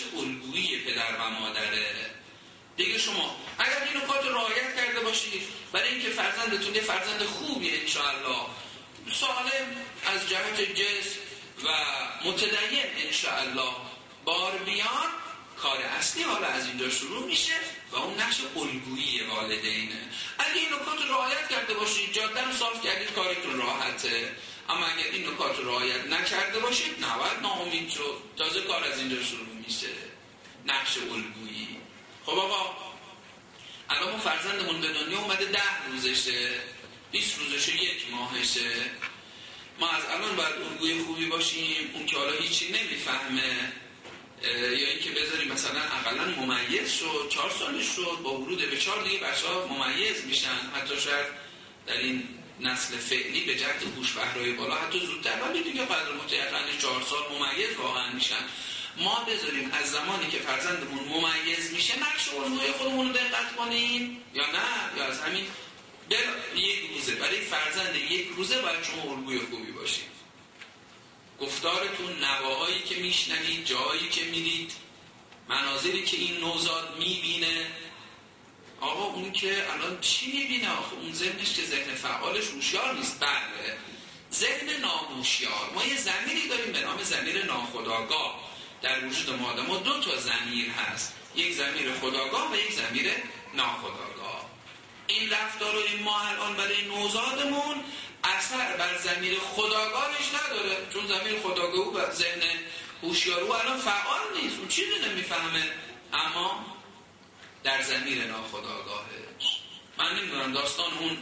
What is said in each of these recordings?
الگویی پدر و مادره دیگه. شما اگر این نکات رو رعایت کرده باشید برای اینکه فرزندتون یه فرزند خوبیه انشاءالله، سالم از جهت جسم و متدین انشاءالله بار بیان، کار اصلی حالا از اینجا شروع میشه و اون نقش الگویی والدینه. اگه این نکات رو رعایت کرده باشید، جاده رو صاف کردید، کارتون راحته. اما اگر این نکات رو رعایت نکرده باشید، نباید ناامید شد، تازه کار از اینجا شروع میشه، نقش الگویی. خب آقا الان ما فرزندمون به دنیا اومده 10 روزشه، 20 روزشه، 1 ماهشه. ما از الان باید الگوی خوبی باشیم. اون که حالا هیچی نمیفهمه یا اینکه بذاریم مثلا اقلا ممیز شد، 4 سالش شد، با ورود به 4 دیگه بچه‌ها ممیز میشن، حتی شاید در این نسل فعلی به جهت هوش بهرهای بالا حتی زودتر، ولی دیگه قدر متأخر 4 سال ممیز واقعا میشن. ما بذاریم از زمانی که فرزندمون ممیز میشه نقش الگوی خودمون رو دقت کنیم یا نه، یا از همین 1 روزه برای فرزند 1 روزه باید شما الگوی خوبی باشید. گفتارتون، نواهایی که میشنوید، جایی که میرید، مناظری که این نوزاد میبینه، آقا اون که الان چی میبینه؟ آخه اون ذهنش که ذهن فعالش هوشیار نیست. بله، ذهن ناهوشیار. ما یه ضمیری داریم به نام ضمیر ناخودآگاه. در وجود ما آدم‌ها 2 تا ضمیر هست، یک ضمیر خودآگاه و یک ضمیر ناخودآگاه. این رفتارهای ما الان برای نوزادمون اثر بر ضمیر خودآگاهش نداره، چون ضمیر خودآگاه و ذهن هوشیار او الان فعال نیست، اون چیزی نمیفهمه. اما در ضمیر ناخودآگاهش، من نمیدونم داستان اون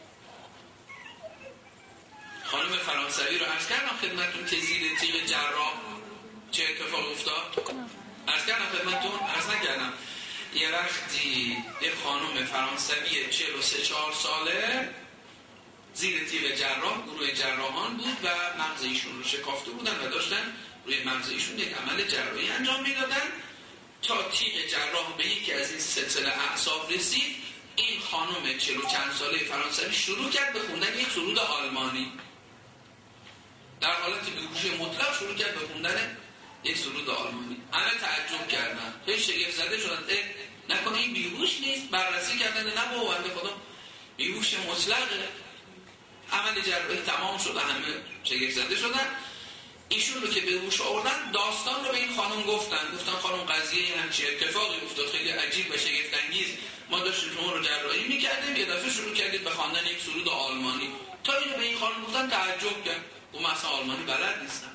خانم فرانسوی رو عرض کردم خدمتتون که زیر تیغ جراح چه اتفاق افتاد؟ عرض کردم خدمتتون؟ عرض نکردم. یه وقتی یه خانم فرانسوی 43-4 ساله زیر تیغ جراح، گروه جراحان بود و مغز ایشون رو شکافته بودن و داشتن روی مغز ایشون یک عمل جراحی انجام میدادن. تا تیغ جراح به یکی از این سلسله اعصاب رسید، این خانم 40 و چند ساله فرانسوی شروع کرد به خوندن یک سرود آلمانی. در حالت بیهوشی مطلق شروع کرد به خوندن یک سرود آلمانی. همه تعجب کردن، خیلی شگفت زده شدن، نکنه این بیهوش نیست؟ بررسی کردن، نه بابا بنده خدا بیهوش مطلقه. عمل جراحی تمام شد، همه شگفت زده شدن. ایشون رو که به هوش آوردن، داستان رو به این خانم گفتن خانم قضیه همچین اتفاقی افتاد، خیلی عجیب و شگفت انگیز، ما داشتیم شما رو جراحی می‌کردیم، یه دفعه شروع کردید به خواندن یک سرود آلمانی. تا اینو به این خانم گفتن تعجب کرد، اون مثلا آلمانی بلد نیستم،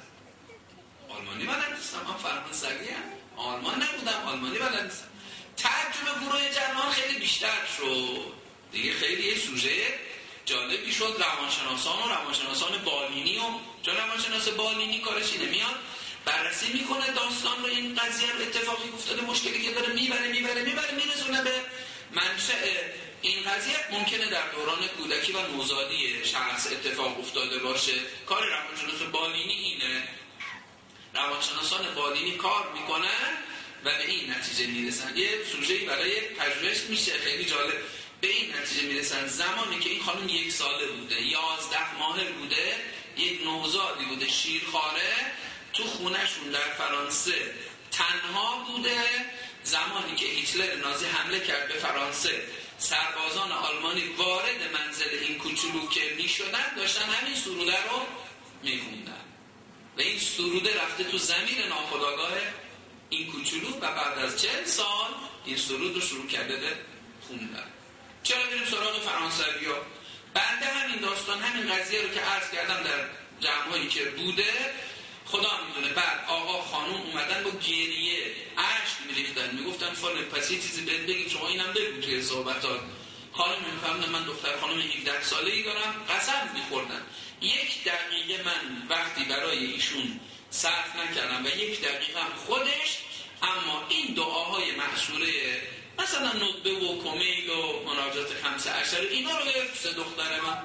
من فرانسوی ام، آلمان نبودم، آلمانی بلد نیستم. تعجب گروه جراحان خیلی بیشتر شد دیگه، خیلی یه سوژه جالبی شد. روانشناسان بالینی و چون روانشناس بالینی کارش اینه، میاد بررسی میکنه داستان رو، این قضیه رو، اتفاقی افتاده، مشکلی که داره میبره میرسونه به منشأ این قضیه. ممکنه در دوران کودکی و نوزادی شخص اتفاق افتاده باشه. کار روانشناس بالینی اینه، روانشناسان بالینی کار میکنن و به این نتیجه میرسن. یه سوژه‌ای برای پژوهش میشه، خیلی جالب. به این نتیجه میرسن زمانی که این خانم 1 ساله بوده، 11 ماهه بوده، یک نوزادی بوده، شیرخواره، تو خونهشون در فرانسه تنها بوده. زمانی که هیتلر نازی حمله کرد به فرانسه، سربازان آلمانی وارد منزل این کوچولو که میشدن داشتن همین سروده رو میخوندن و این سروده رفته تو ضمیر ناخودآگاه این کوچولو و بعد از 40 سال این سرود رو شروع کرده به خوندن. چرا بریم سراغ فرانسوی ها؟ بنده همین داستان، همین قضیه رو که عرض کردم در جمعهایی که بوده، خدا میدونه. بعد آقا خانوم اومدن با گریه اشک میریختن، میگفتن فلان پس یه چیزی بهت بگیم، شما اینم بگو توی صحبتات. خانم میفهمن من دختر خانم 17 ساله‌ای دارم، قسم میخوردن 1 دقیقه من وقتی برای ایشون صرف نکردم و 1 دقیقه هم خودش، اما این دعاهای محصوره مثلا ندبه و کمیل و مناجات 5 عشر اینا رو گفت دختر من.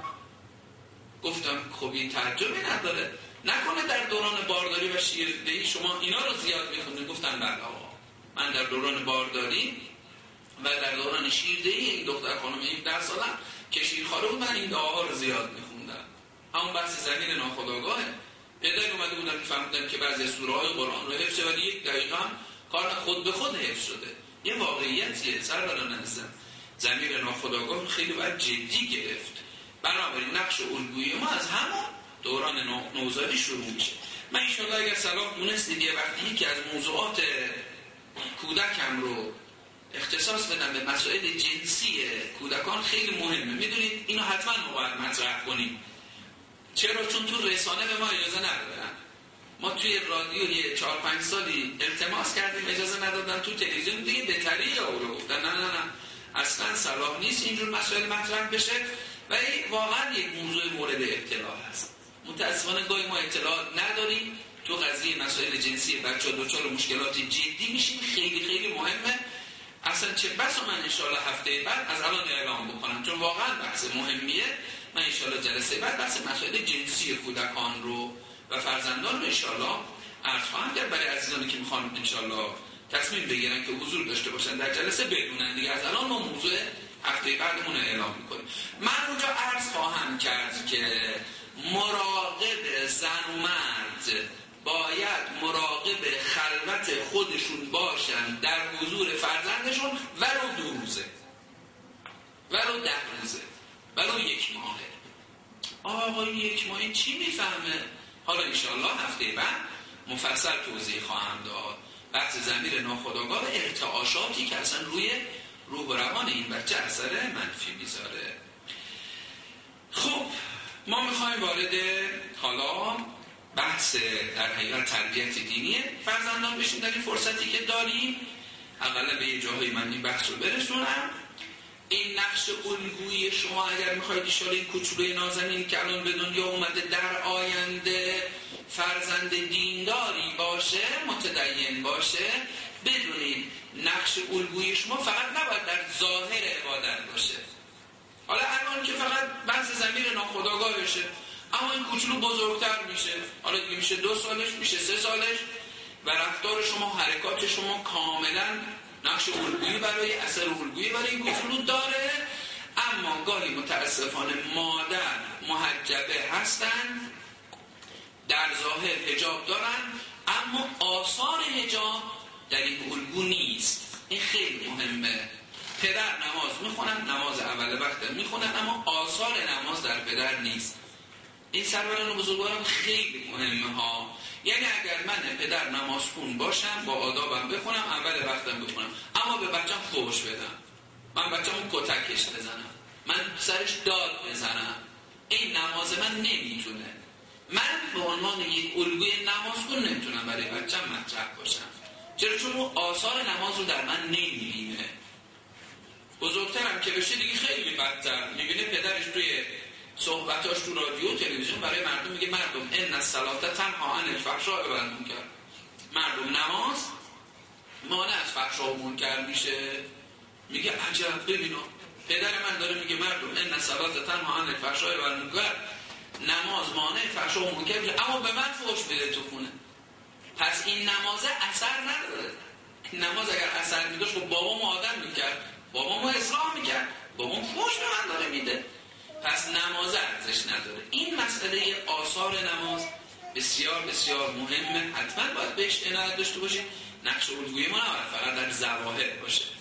گفتم خب این تعجبی نداره، نکنه در دوران بارداری و شیردهی شما اینا رو زیاد میخوندید؟ گفتن بله آقا، من در دوران بارداری و در دوران شیردهی این دختر خانم 17 سالم که شیرخواره بود، من این دعاها رو زیاد میخوندم. همون بحث ضمیر ناخودآگاهه. پدر اومده بودن میفهمیدن که بعضی سوره های قرآن رو حفظه ولی 1 دقیقه هم کار خود به خود حفظ شده، یه واقعیتیه. سروران عزیزم، ضمیر ناخودآگاه خیلی باید جدی گرفت. بنابراین نقش الگویی ما از همون دوران نوزادی شروع میشه. من انشاءالله اگر صلاح دونستید یه وقتی که از موضوعات کودکم رو اختصاص بدم به مسائل جنسی کودکان، خیلی مهمه. میدونید اینو حتما باید مطرح کنیم. چرا؟ چون تو رسانه به ما اجازه ندادن. ما توی رادیو یه 4-5 سالی التماس کردیم اجازه ندادن، تو تلویزیون دیگه به طریق او رو گفتن نه اصلا صلاح نیست اینجور مسائل مطرح بشه. ولی واقعا یک موضوع مورد اطلاع هست. متاسفانه گاهی ما اطلاعات نداریم. تو قضیه مسائل جنسی بچه‌ها دچار مشکلات جدی میشیم. خیلی خیلی مهمه. اصلا چه بسا من انشاءالله هفته بعد از الان اعلام بکنم، چون واقعا بحث مهمیه. من انشاءالله جلسه بعد بحث مسائل جنسی کودکان رو و فرزندان رو انشاءالله عرض خواهم کرد. برای عزیزانی که میخوان انشاءالله تصمیم بگیرن که حضور داشته باشن در جلسه بدونن دیگه از الان ما موضوع هفته بعدمون رو اعلام میکنیم. من اونجا عرض خواهم کرد که مراقب زن و مرد باید مراقب خلوت خودشون باشن در حضور فرزندشون ولو 2 روزه، ولو 10 روزه، ولو 1 ماهه. آقای 1 ماهه چی میفهمه؟ حالا انشاءالله هفته بعد مفصل توضیح خواهم داد. بحث ضمیر ناخودآگاه و ارتعاشاتی که اصلا روی روح و روان این بچه اثر منفی میذاره. خب ما میخوایم وارد حالا بحث در حقیقت تربیت دینی فرزندان بشیم در این فرصتی که داریم. اولا به یه جاهای من این بحث رو برسونم. این نقش الگویی شما اگر میخواید ایشالا این کوچولوی نازنین که الان به دنیا اومده در آینده فرزند دینداری باشه، متدین باشه، بدونید نقش الگویی شما فقط نباید در ظاهر عبادت باشه. حالا الان که فقط بحث ضمیر ناخودآگاهشه، اما این کوچولو بزرگتر میشه، حالا دیگه میشه 2 سالش، میشه 3 سالش و رفتار شما، حرکات شما کاملا نقش الگویی برای اثر الگویی برای این کوچولو داره. اما گاهی متاسفانه مادر محجبه هستن، در ظاهر حجاب دارن، اما آثار حجاب در این الگو نیست. این خیلی مهمه. پدر نماز میخونن، نماز اول وقت میخونن، اما آثار نماز در پدر نیست. این سروران بزرگوارم خیلی مهمه ها. یعنی اگر من پدر نماز خون باشم، با آدابم بخونم، اول وقتم بخونم، اما به بچم فحش بدم، من بچه‌مو کتکش بزنم، من سرش داد بزنم، این نماز من نمیتونه. من به عنوان یک الگوی نمازخون نمیتونم برای بچم مطرح باشم. چرا؟ چون اون آثار نماز رو در من نمیبینه. بزرگترم که بشه دیگه خیلی بدتر میبینه پدرش توی صحبتاش تو رادیو تلویزیون برای مردم میگه مردم ان الصلاة تنها عن الفحشاء و المنکر. مردم نماز مانع از فحشا و منکر میشه. میگه عجب، ببینو پدر من داره میگه مردم ان الصلاة تنها عن الفحشاء و المنکر، نماز مانع فحشا و منکر میشه، اما به من فحش بده تو خونه. پس این نماز اثر نداره. نماز اگر اثر میداشت خب بابامو آدم میکرد، بابامو اصلاح میکرد، بابام فحش به من داره میده، پس نماز ارزش نداره. این مسئله آثار نماز بسیار بسیار مهمه، حتما باید بهش عنایت داشته باشید. نقش الگویی ما نباید فقط در ظواهر باشه.